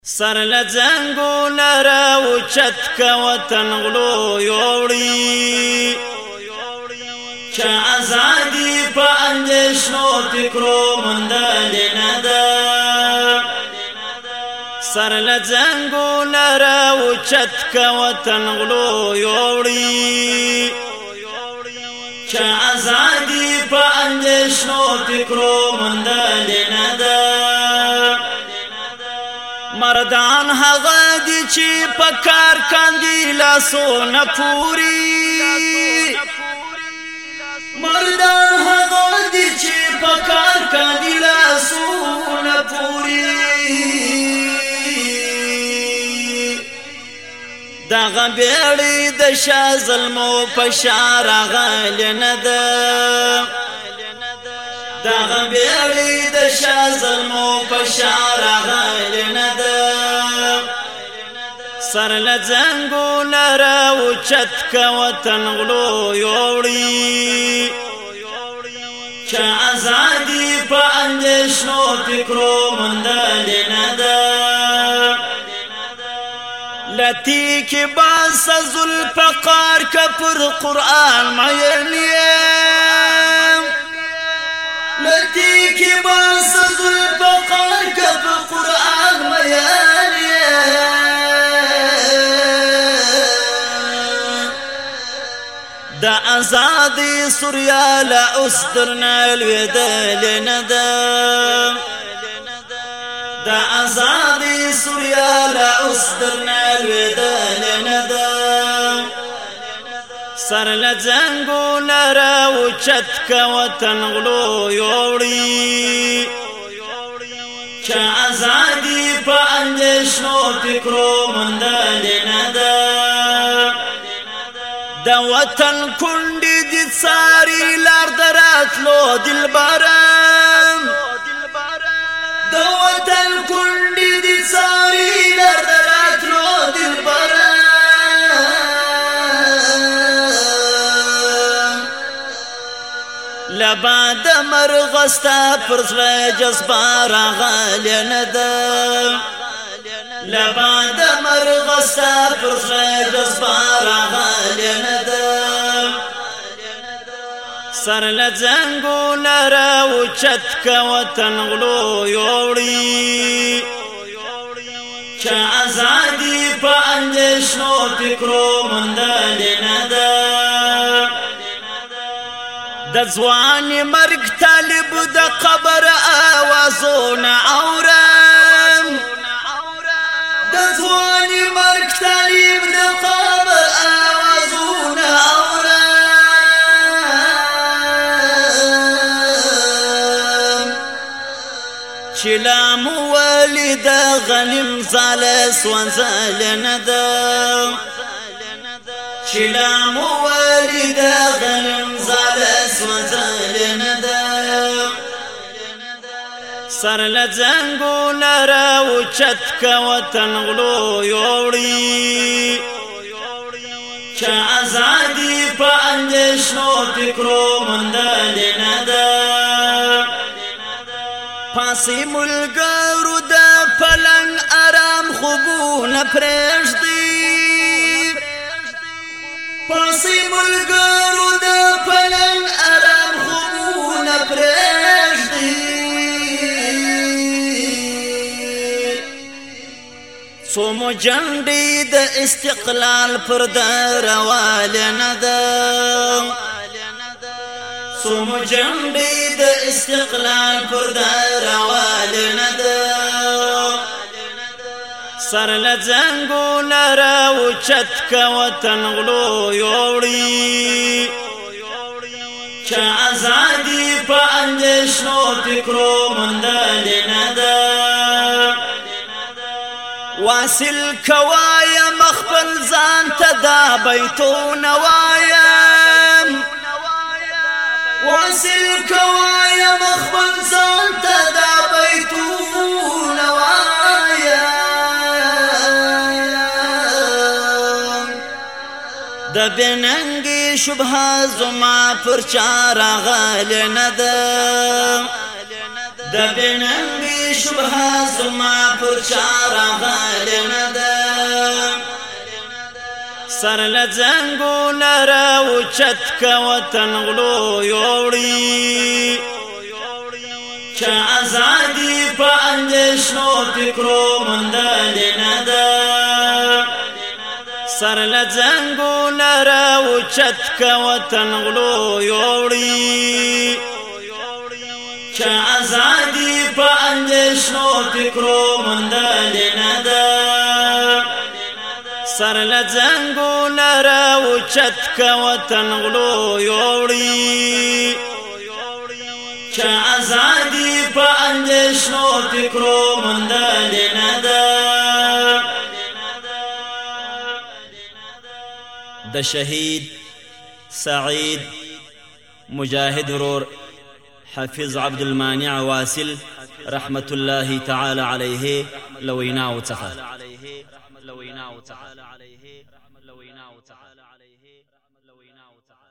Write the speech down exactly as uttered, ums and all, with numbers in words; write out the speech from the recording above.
سر لزنگو نرا و چتک وطن غلو یوڑی چا ازادی پا اندشنو فکرو مندل ندا سر لزنگو نرا و چتک وطن غلو یوڑی چا ازادی پا اندشنو فکرو مندل ندا مردان هغه دي چې پکار کاندي لاسونه پوری مردان هغه دي چې پکار کاندي لاسونه پوری دغه بیړې د شاه ظلمو په شار غل نه ده دغه بیړې د شاه ظلمو په شار غل نه ده سر لزنگو نرا و چتک وطن غلو یوڑی چا ازادی پا اندشنو فکرو مندل ندا لتی کی باس ذوالفقار کپر قرآن مینیم لتی کی باس ذوالفقار کپر قرآن مینیم دا ازادی سوریال استرنا الودل ندا دا ازادی سوریال استرنا الودل ندا سر لزنگو نرا و چتک وطن غلو یوڑی چا ازادی پا اندشنو فکرو مندل ندا دا وطن کندی دی ساری لار دراتلو دلبرم دا وطن کندی دی ساری لار دراتلو دلبرم لبا دا مرغستا پرسل جذبار غالی ندا لبا دا مرغستا پرسل جذبار غالی ندا سر لزنگو نرا و چتک وطن غلو یوڑی چا ازادی پا اندشنو فکرو مندل ندا د ځواني مرګ طالب د قبر آوازونه اورم د ځواني مرګ طالب د قبر آوازونه اورم چې لا مولد غنم زال سوانزل ندا چې لا مولد غنم زال سوانزل ندا سر لزنگو نرا و چتک وطن غلو یوڑی چا ازادی پا اندشنو فکرو مندل ندا پاسی ملگرو دا پلنگ آرام خوبون پریشدی پاسی ملگرو دا پلنگ آرام خوبون پریشدی سومو جنڈی دا استقلال پر دا روال ندا سومو جنڈی دا استقلال پر دا روال ندا سر لزنگو نرا و چتک وطن غلو یوڑی چا ازادی پا اندشنو فکرو مندل ندا واصل کوایا مخبل زان تدا بیتو نوایم واصل کوایا مخبل زان تدا بیتو نوایم د بننگی شبه زما پر چار غال ندا د بننګي شبهه زما پر چاره غالي نه ده سر لزنګو لره اوچت که وطن غلو یوړي چې ازادي په اندېښنو فکرو موندلې نه ده سر لزنګو لره اوچت که وطن غلو یوړي چې ازادي په اندېښنو فکرو موندلې نه ده سر لزنګو لره اوچت که وطن غلو یوړي چې ازادي په اندېښنو فکرو موندلې نه ده د شهید سعید مجاهد ورور حافظ عبد المانع واصل رحمة الله تعالى عليه لويناو څخه